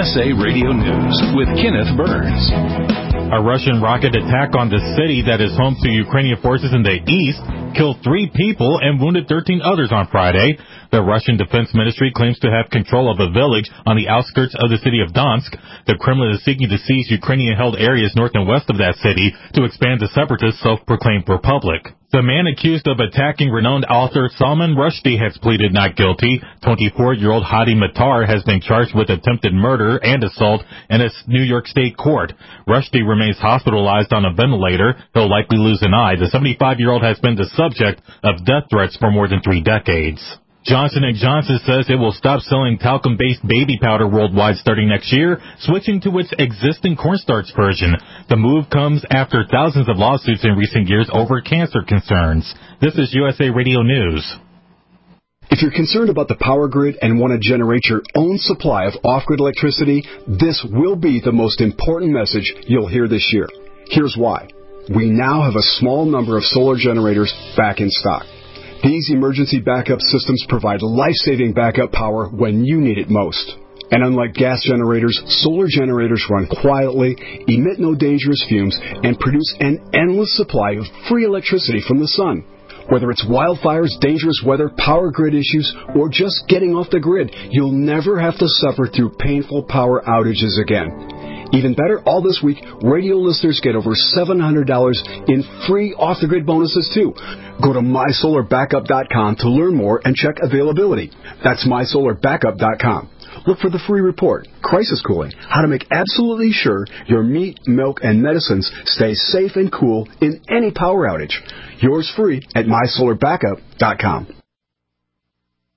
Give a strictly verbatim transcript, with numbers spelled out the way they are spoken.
S A Radio News with Kenneth Burns. A Russian rocket attack on the city that is home to Ukrainian forces in the east killed three people and wounded thirteen others on Friday. The Russian Defense Ministry claims to have control of a village on the outskirts of the city of Donetsk. The Kremlin is seeking to seize Ukrainian-held areas north and west of that city to expand the separatist self-proclaimed republic. The man accused of attacking renowned author Salman Rushdie has pleaded not guilty. twenty-four-year-old Hadi Matar has been charged with attempted murder and assault in a New York State court. Rushdie remains hospitalized on a ventilator. He'll likely lose an eye. The seventy-five-year-old has been the subject of death threats for more than three decades. Johnson and Johnson says it will stop selling talcum-based baby powder worldwide starting next year, switching to its existing cornstarch version. The move comes after thousands of lawsuits in recent years over cancer concerns. This is U S A Radio News. If you're concerned about the power grid and want to generate your own supply of off-grid electricity, this will be the most important message you'll hear this year. Here's why. We now have a small number of solar generators back in stock. These emergency backup systems provide life-saving backup power when you need it most. And unlike gas generators, solar generators run quietly, emit no dangerous fumes, and produce an endless supply of free electricity from the sun. Whether it's wildfires, dangerous weather, power grid issues, or just getting off the grid, you'll never have to suffer through painful power outages again. Even better, all this week, radio listeners get over seven hundred dollars in free off-the-grid bonuses, too. Go to my solar backup dot com to learn more and check availability. That's my solar backup dot com. Look for the free report, Crisis Cooling, how to make absolutely sure your meat, milk, and medicines stay safe and cool in any power outage. Yours free at my solar backup dot com.